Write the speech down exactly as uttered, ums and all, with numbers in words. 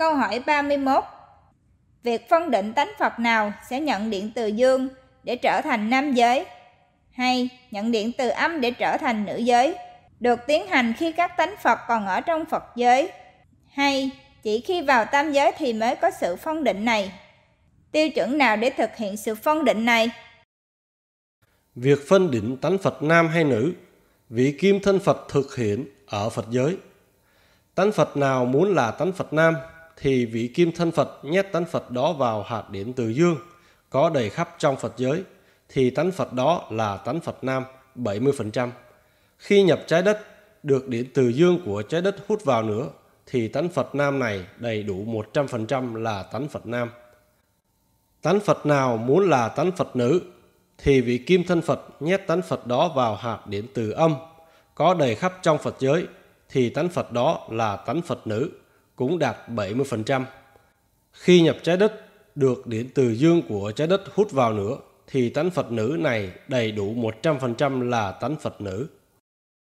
Câu hỏi ba mươi mốt. Việc phân định tánh Phật nào sẽ nhận điện từ dương để trở thành nam giới, hay nhận điện từ âm để trở thành nữ giới, được tiến hành khi các tánh Phật còn ở trong Phật giới, hay chỉ khi vào tam giới thì mới có sự phân định này? Tiêu chuẩn nào để thực hiện sự phân định này? Việc phân định tánh Phật nam hay nữ, vị kim thân Phật thực hiện ở Phật giới. Tánh Phật nào muốn là tánh Phật nam thì vị kim thân Phật nhét tánh Phật đó vào hạt điện từ dương có đầy khắp trong Phật giới, thì tánh Phật đó là tánh Phật nam bảy mươi phần trăm. Khi nhập trái đất, được điện từ dương của trái đất hút vào nữa, thì tánh Phật nam này đầy đủ một trăm phần trăm là tánh Phật nam. Tánh Phật nào muốn là tánh Phật nữ thì vị kim thân Phật nhét tánh Phật đó vào hạt điện từ âm có đầy khắp trong Phật giới, thì tánh Phật đó là tánh Phật nữ, cũng đạt bảy mươi phần trăm. Khi nhập trái đất, được điện từ dương của trái đất hút vào nữa, thì tánh Phật nữ này đầy đủ một trăm phần trăm là tánh Phật nữ.